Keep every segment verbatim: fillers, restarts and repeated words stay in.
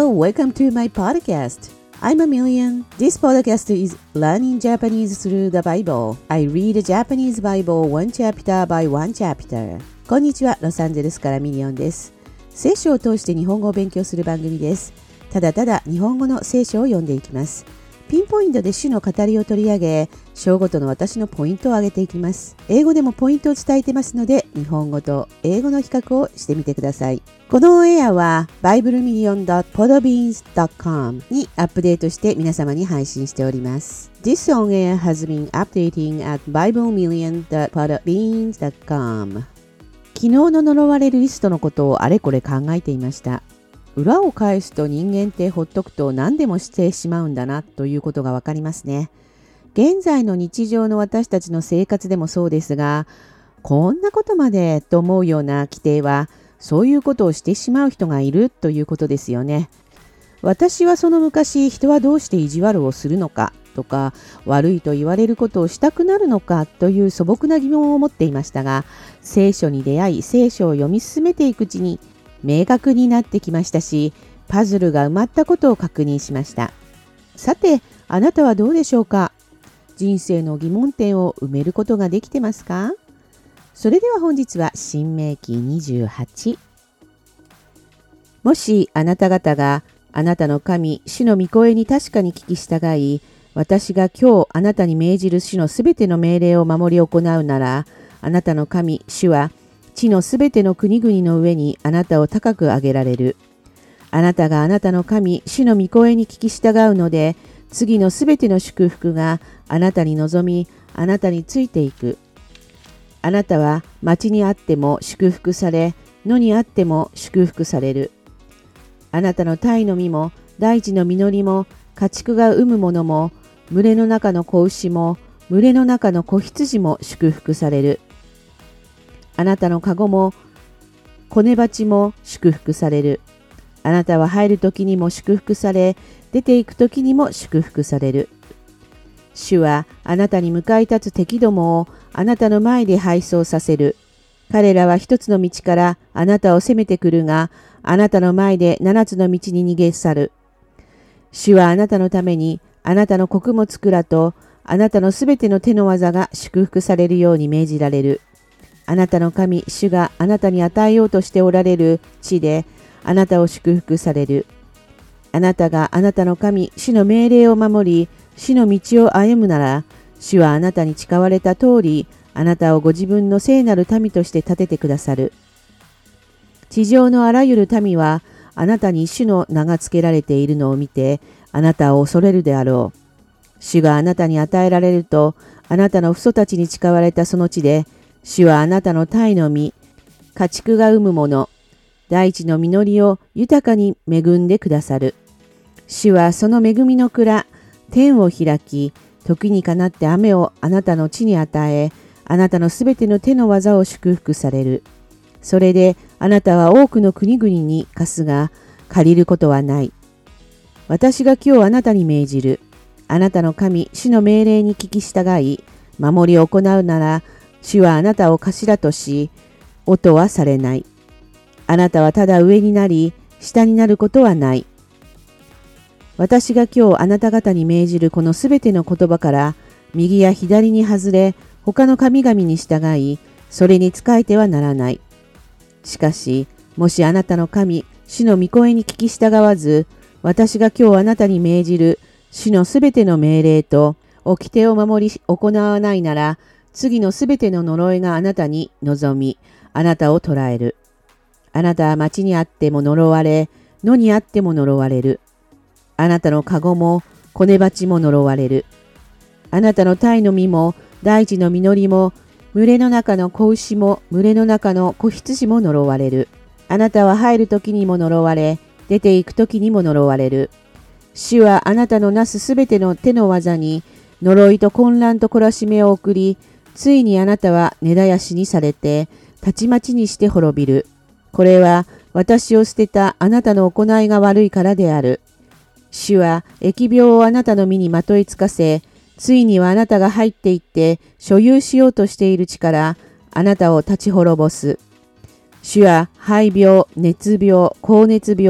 Hello, welcome to my podcast. I'm Amelia. This podcast is learning Japanese through the Bible. I read the Japanese Bible one chapter by one chapter. こんにちは、ロサンゼルスからミリオンです。聖書を通して日本語を勉強する番組です。ただただ日本語の聖書を読んでいきます。ピンポイントで主の語りを取り上げ、章ごとの私のポイントを挙げていきます。英語でもポイントを伝えてますので、日本語と英語の比較をしてみてください。このオンエアは バイブルミリオンドットポドビーンズドットコム にアップデートして皆様に配信しております。This on air has been updating at バイブルミリオンドットポドビーンズドットコム。昨日の呪われるリストのことをあれこれ考えていました。裏を返すと人間ってほっとくと何でもしてしまうんだなということがわかりますね。現在の日常の私たちの生活でもそうですが、こんなことまでと思うような規定は、そういうことをしてしまう人がいるということですよね。私はその昔、人はどうして意地悪をするのかとか、悪いと言われることをしたくなるのかという素朴な疑問を持っていましたが、聖書に出会い、聖書を読み進めていくうちに、明確になってきましたし、パズルが埋まったことを確認しました。さて、あなたはどうでしょうか？人生の疑問点を埋めることができてますか？それでは本日は新明記にじゅうはち。もしあなた方があなたの神、主の御声に確かに聞き従い、私が今日あなたに命じる主のすべての命令を守り行うなら、あなたの神、主は、地のすべての国々の上にあなたを高く上げられる。あなたがあなたの神、主の御声に聞き従うので、次のすべての祝福があなたに望み、あなたについていく。あなたは町にあっても祝福され、野にあっても祝福される。あなたの鯛の実も、大地の実りも、家畜が産むものも、群れの中の子牛も、群れの中の子羊も祝福される。あなたのかごも、子根鉢も祝福される。あなたは入るときにも祝福され、出ていくときにも祝福される。主はあなたに向かい立つ敵どもをあなたの前で敗走させる。彼らは一つの道からあなたを攻めてくるが、あなたの前で七つの道に逃げ去る。主はあなたのために、あなたの穀物蔵と、あなたのすべての手の技が祝福されるように命じられる。あなたの神、主があなたに与えようとしておられる地で、あなたを祝福される。あなたがあなたの神、主の命令を守り、主の道を歩むなら、主はあなたに誓われた通り、あなたをご自分の聖なる民として立ててくださる。地上のあらゆる民は、あなたに主の名が付けられているのを見て、あなたを恐れるであろう。主があなたに与えられると、あなたの父祖たちに誓われたその地で、主はあなたの鯛の実、家畜が産むもの、大地の実りを豊かに恵んでくださる。主はその恵みの蔵、天を開き、時にかなって雨をあなたの地に与え、あなたのすべての手の技を祝福される。それであなたは多くの国々に貸すが、借りることはない。私が今日あなたに命じる。あなたの神、主の命令に聞き従い、守り行うなら、主はあなたを頭とし、音はされない。あなたはただ上になり、下になることはない。私が今日あなた方に命じるこのすべての言葉から、右や左に外れ、他の神々に従い、それに仕えてはならない。しかし、もしあなたの神、主の御声に聞き従わず、私が今日あなたに命じる主のすべての命令と、掟を守り行わないなら、次のすべての呪いがあなたに望み、あなたを捕らえる。あなたは町にあっても呪われ、野にあっても呪われる。あなたのかごも、子根鉢も呪われる。あなたの鯛の実も、大地の実りも、群れの中の子牛も、群れの中の子羊も呪われる。あなたは入るときにも呪われ、出ていくときにも呪われる。主はあなたのなすすべての手の技に、呪いと混乱と懲らしめを送り、ついにあなたは根絶やしにされて、たちまちにして滅びる。これは私を捨てたあなたの行いが悪いからである。主は疫病をあなたの身にまといつかせ、ついにはあなたが入っていって所有しようとしている地からあなたを立ち滅ぼす。主は肺病、熱病、高熱病、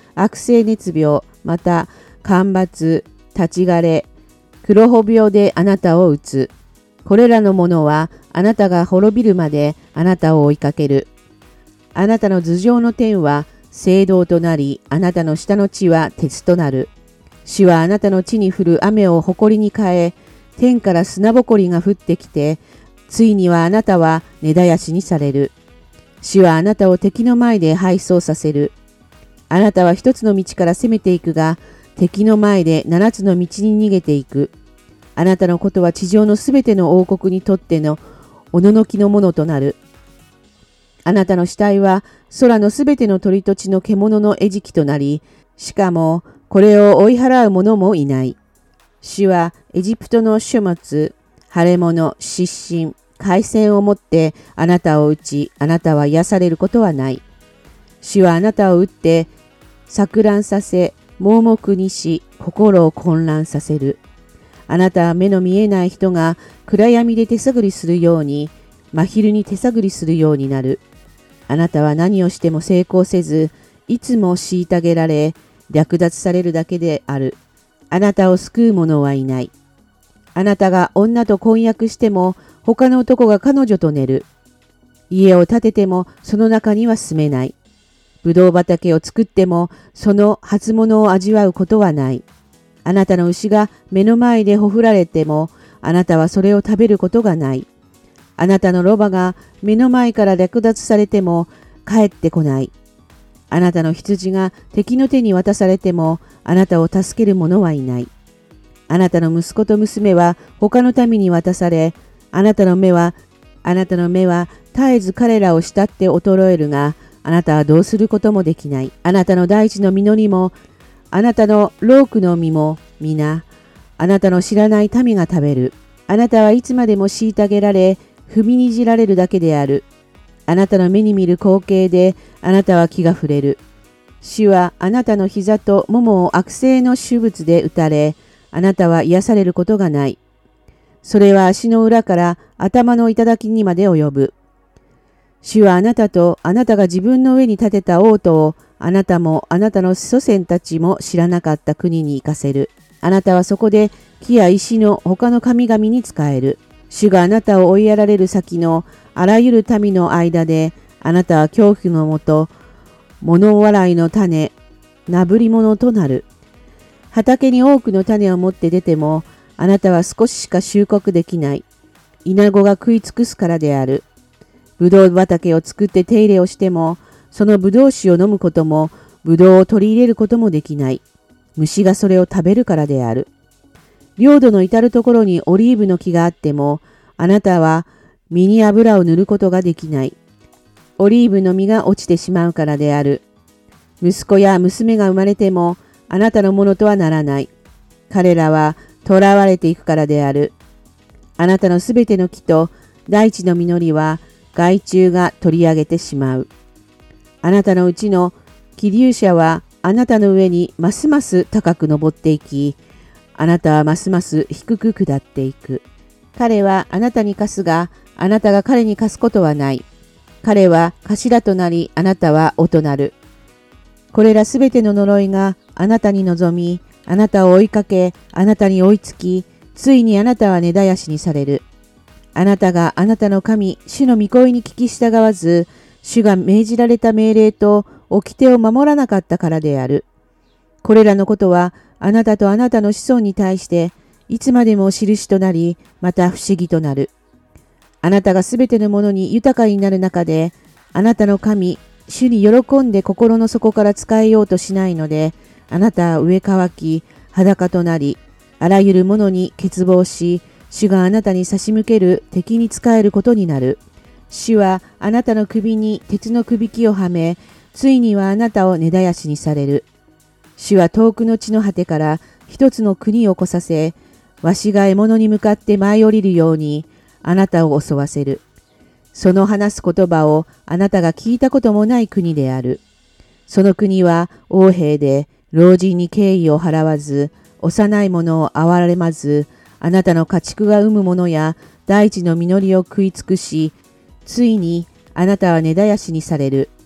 悪性熱病、また干ばつ、立ち枯れ、黒穂病であなたを打つ。これらのものはあなたが滅びるまであなたを追いかける。あなたの頭上の天は青銅となり、あなたの下の地は鉄となる。主はあなたの地に降る雨を埃に変え、天から砂ぼこりが降ってきて、ついにはあなたは根絶やしにされる。主はあなたを敵の前で敗走させる。あなたは一つの道から攻めていくが、敵の前で七つの道に逃げていく。あなたのことは地上のすべての王国にとってのおののきのものとなる。あなたの死体は空のすべての鳥と地の獣の餌食となり、しかもこれを追い払う者もいない。主はエジプトの書物、腫れ物、失神、海鮮をもってあなたを打ち、あなたは癒されることはない。主はあなたを打って錯乱させ、盲目にし、心を混乱させる。あなたは目の見えない人が暗闇で手探りするように、真昼に手探りするようになる。あなたは何をしても成功せず、いつも虐げられ、略奪されるだけである。あなたを救う者はいない。あなたが女と婚約しても、他の男が彼女と寝る。家を建てても、その中には住めない。ぶどう畑を作っても、その初物を味わうことはない。あなたの牛が目の前でほふられても、あなたはそれを食べることがない。あなたのロバが目の前から略奪されても帰ってこない。あなたの羊が敵の手に渡されてもあなたを助ける者はいない。あなたの息子と娘は他の民に渡され、あなたの目は、あなたの目は絶えず彼らを慕って衰えるが、あなたはどうすることもできない。あなたの大地の実りも、あなたのロークの実も皆、あなたの知らない民が食べる。あなたはいつまでも虐げられ、踏みにじられるだけである。あなたの目に見る光景で、あなたは気が触れる。主はあなたの膝とももを悪性の手術で打たれ、あなたは癒されることがない。それは足の裏から頭の頂にまで及ぶ。主はあなたとあなたが自分の上に立てた王都を、あなたもあなたの祖先たちも知らなかった国に行かせる。あなたはそこで木や石の他の神々に仕える。主があなたを追いやられる先のあらゆる民の間で、あなたは恐怖のもと、物笑いの種、なぶり物となる。畑に多くの種を持って出ても、あなたは少ししか収穫できない。イナゴが食い尽くすからである。ぶどう畑を作って手入れをしても、そのぶどう酒を飲むことも、ぶどうを取り入れることもできない。虫がそれを食べるからである。領土の至るところにオリーブの木があっても、あなたは実に油を塗ることができない。オリーブの実が落ちてしまうからである。息子や娘が生まれても、あなたのものとはならない。彼らは囚われていくからである。あなたのすべての木と大地の実りは害虫が取り上げてしまう。あなたのうちの気流者はあなたの上にますます高く登っていき、あなたはますます低く下っていく。彼はあなたに課すが、あなたが彼に課すことはない。彼は頭となり、あなたは尾となる。これらすべての呪いがあなたに臨み、あなたを追いかけ、あなたに追いつき、ついにあなたは根絶やしにされる。あなたがあなたの神、主の御声に聞き従わず、主が命じられた命令と掟を守らなかったからである。これらのことは、あなたとあなたの子孫に対して、いつまでも印となり、また不思議となる。あなたがすべてのものに豊かになる中で、あなたの神、主に喜んで心の底から仕えようとしないので、あなたは上乾き、裸となり、あらゆるものに欠乏し、主があなたに差し向ける敵に仕えることになる。主はあなたの首に鉄の首輝をはめ、ついにはあなたを根絶やしにされる。主は遠くの地の果てから一つの国を来させ、わしが獲物に向かって舞い降りるように、あなたを襲わせる。その話す言葉をあなたが聞いたこともない国である。その国は横兵で老人に敬意を払わず、幼い者を憐れまず、あなたの家畜が生むものや大地の実りを食い尽くし、ついにあなたは根絶やしにされる。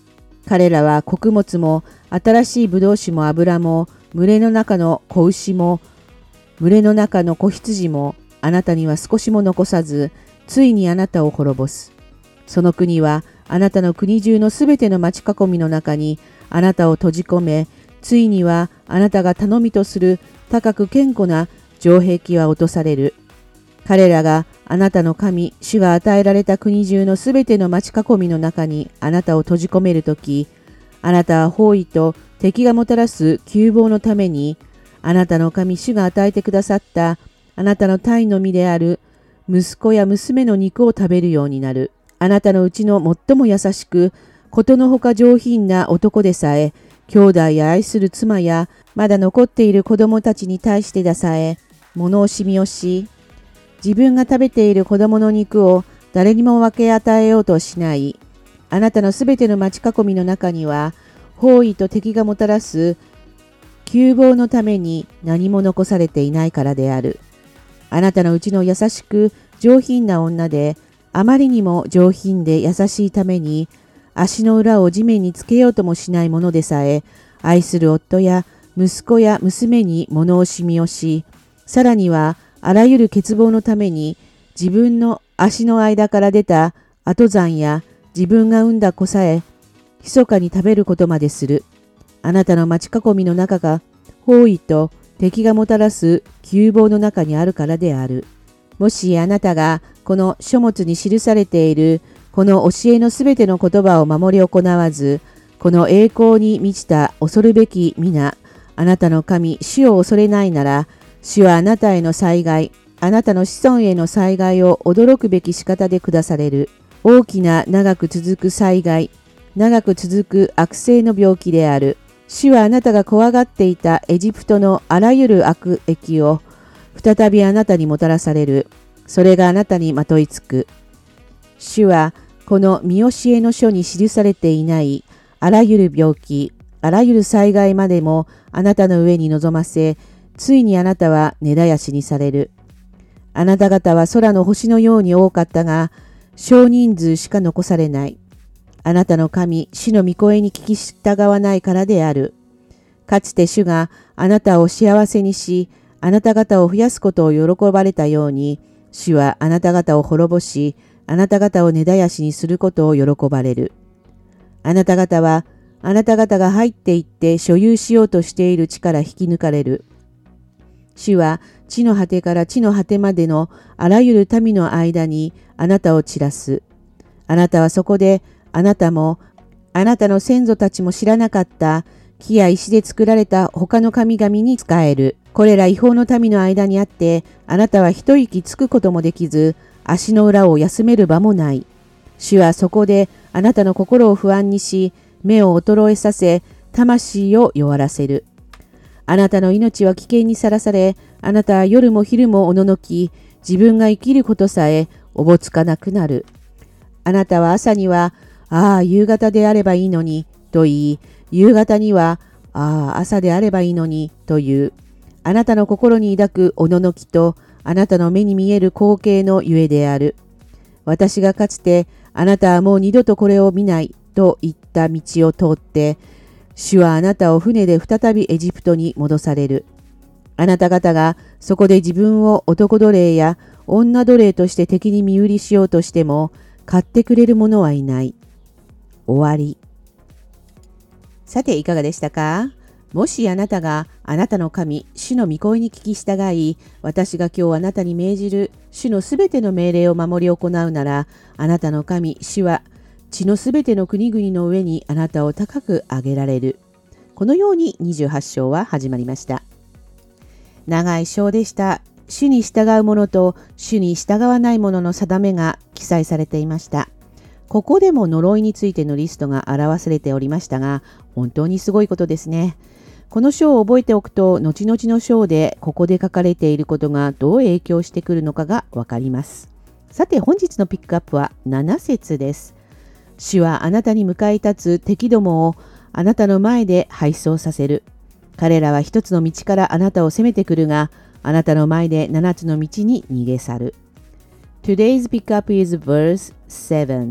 彼らは穀物も新しいブドウ酒も油も群れの中の子牛も群れの中の子羊もあなたには少しも残さず、ついにあなたを滅ぼす。その国はあなたの国中のすべての町囲みの中にあなたを閉じ込め、ついにはあなたが頼みとする高く堅固な城壁は落とされる。彼らがあなたの神、主が与えられた国中のすべての町囲みの中にあなたを閉じ込めるとき、あなたは包囲と敵がもたらす窮乏のために、あなたの神、主が与えてくださったあなたの体の身である息子や娘の肉を食べるようになる。あなたのうちの最も優しく、ことのほか上品な男でさえ、兄弟や愛する妻やまだ残っている子供たちに対してでさえ、物惜しみをし、自分が食べている子供の肉を誰にも分け与えようとしない。あなたのすべての町囲みの中には、包囲と敵がもたらす窮乏のために何も残されていないからである。あなたのうちの優しく上品な女で、あまりにも上品で優しいために、足の裏を地面につけようともしないものでさえ、愛する夫や息子や娘に物惜しみをし、さらにはあらゆる欠乏のために、自分の足の間から出た後産や自分が産んだ子さえ、密かに食べることまでする。あなたの町囲みの中が、包囲と敵がもたらす窮乏の中にあるからである。もしあなたがこの書物に記されているこの教えのすべての言葉を守り行わず、この栄光に満ちた恐るべき皆、あなたの神、主を恐れないなら、主はあなたへの災害、あなたの子孫への災害を驚くべき仕方で下される。大きな長く続く災害、長く続く悪性の病気である。主はあなたが怖がっていたエジプトのあらゆる悪疫を再びあなたにもたらされる。それがあなたにまといつく。主はこの見教えの書に記されていないあらゆる病気、あらゆる災害までもあなたの上に臨ませ、ついにあなたは根絶やしにされる。あなた方は空の星のように多かったが、少人数しか残されない。あなたの神、主の御声に聞き従わないからである。かつて主があなたを幸せにし、あなた方を増やすことを喜ばれたように、主はあなた方を滅ぼし、あなた方を根絶やしにすることを喜ばれる。あなた方は、あなた方が入っていって所有しようとしている地から引き抜かれる。主は地の果てから地の果てまでのあらゆる民の間にあなたを散らす。あなたはそこで、あなたも、あなたの先祖たちも知らなかった木や石で作られた他の神々に仕える。これら違法の民の間にあって、あなたは一息つくこともできず、足の裏を休める場もない。主はそこであなたの心を不安にし、目を衰えさせ、魂を弱らせる。あなたの命は危険にさらされ、あなたは夜も昼もおののき、自分が生きることさえおぼつかなくなる。あなたは朝には、ああ、夕方であればいいのに、と言い、夕方には、ああ、朝であればいいのに、という。あなたの心に抱くおののきと、あなたの目に見える光景のゆえである。私がかつて、あなたはもう二度とこれを見ない、と言った道を通って、主はあなたを船で再びエジプトに戻される。あなた方がそこで自分を男奴隷や女奴隷として敵に身売りしようとしても、買ってくれる者はいない。終わり。さていかがでしたか？もしあなたがあなたの神、主の御声に聞き従い、私が今日あなたに命じる主のすべての命令を守り行うなら、あなたの神、主は地のすべての国々の上にあなたを高く上げられる。このようににじゅうはち章は始まりました。長い章でした。主に従う者と主に従わない者の定めが記載されていました。ここでも呪いについてのリストが表されておりましたが、本当にすごいことですね。この章を覚えておくと、後々の章でここで書かれていることがどう影響してくるのかがわかります。さて本日のピックアップはなな節です。主はあなたに迎え立つ敵どもをあなたの前で敗走させる。彼らは一つの道からあなたを攻めてくるが、あなたの前で七つの道に逃げ去る。Today's pick up is verse seven.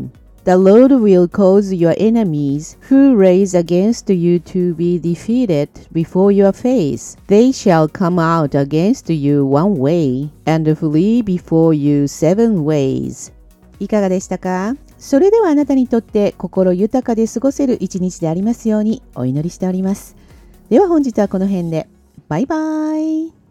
The Lord will cause your enemies who raise against you to be defeated before your face. They shall come out against you one way and flee before you seven ways. いかがでしたか？それではあなたにとって心豊かで過ごせる一日でありますようにお祈りしております。では本日はこの辺で。バイバイ。